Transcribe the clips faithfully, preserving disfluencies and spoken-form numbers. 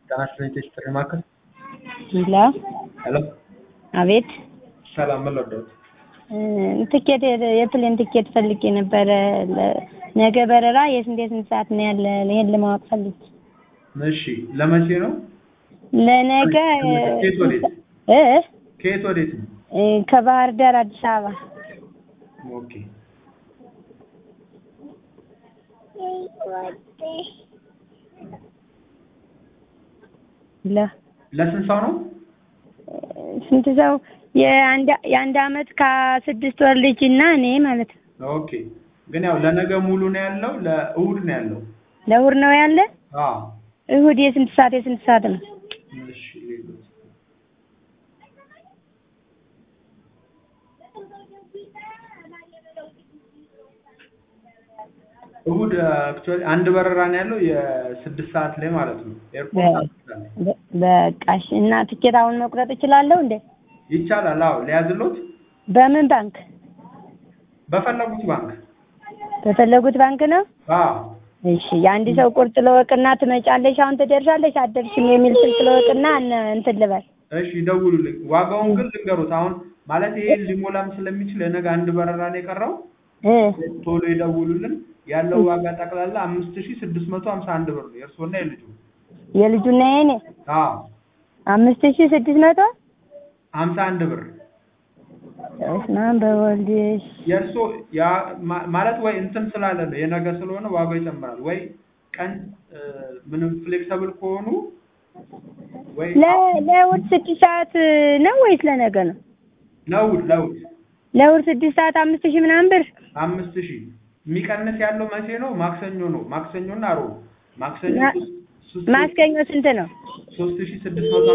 Translate history marker. Hello. Hello. አቤት ሰላም መለደው ትኬት የፕሌን ትኬት ፈልጌ ነበር ነገ በረራ የስንት የስንት ሰዓት ነው ያለ ይሄን ለማወቅ ፈልጌ እሺ ለመቼ ነው ለነገ ከየት ወዴት እ ከየት ወዴት ነው ከባህር ዳር አዲስ አበባ ኦኬ ለ ለስንት ሰው ነው ስንት ሰው የአንድ የአንድ አመት ከስድስት ወር ልጅና እኔ ማለት ነው ኦኬ ግን ያው ለነገ ሙሉ ነው ያለው ለእሁድ ነው ያለው ለእሁድ ነው ያለ አዎ እሁድ የስንት ሰዓት የስንት ሰዓት ነው እሺ ሌሎች እሁድ አክቹአሊ አንድ በረራ ነው ያለው የስድስት ሰዓት ላይ ማለት ነው ኤርፖርት በቃሽ እና ትኬት አሁን መቁረጥ እችላለሁ እንዴ ይቻላል አዎ ሊያዝሉት በምን ባንክ በፈለጉት ባንክ በፈለጉት ባንክ ነው አዎ እሺ የአንድ ሰው ቁርጥ ለወቅና ትመጫለሽ አሁን ትደርሻለሽ አደርሽም የሚል ስልክ ለወቅና እንትን ልበል እሺ ደውሉልኝ ዋጋውን ግን ልንገሩት አሁን ማለት ይሄ ሊሞላም ስለሚችል ለነገ አንድ በረራ ነው የቀረው እ ቶሎ ይደውሉልን ያለው ዋጋ ጠቅላላ አምስት ሺህ ስድስት መቶ ሃምሳ አንድ ብር ነው የእርሶና የልጁ የልጁና የኔ አዎ አምስት ሺህ ስድስት መቶ ሃምሳ አንድ ብር እስማን በወልዲስ የእርሶ ያ ማለት ወይ እንትን ስላለ ነው የነገ ስለሆነ ዋጋው ይጨምራል ወይ ቀን ምንም ፍሌክሲብል ከሆኑ ወይ ለ ለውድ ስድስት ሰዓት ነው ወይስ ለነገ ነው ለውድ ለውድ ለውድ ስድስት ሰዓት አምስት ሺህ ምናምን ብር አምስት ሺህ የሚቀንስ ያለው መቼ ነው ማክሰኞ ነው ማክሰኞና ሮብ ማክሰኞ ማክሰኞ ስንት ነው ሶስት ሺህ ስድስት መቶ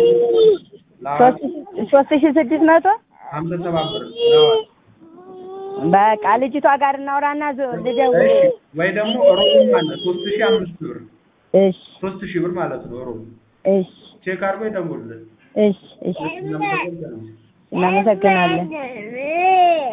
ሶስት ሺህ ስድስት መቶ ሃምሳ ሰባት ብር ነው በቃ ልጅቷ ጋር እናውራና ልደውል ወይ ደግሞ ሮብ ማለት ሶስት ሺህ አምስት ብር እሺ ሶስት ሺህ ብር ማለት ነው ሮብ እሺ ቼክ አድርጎ ይደውልልን እሺ እሺ እናመሰግናለን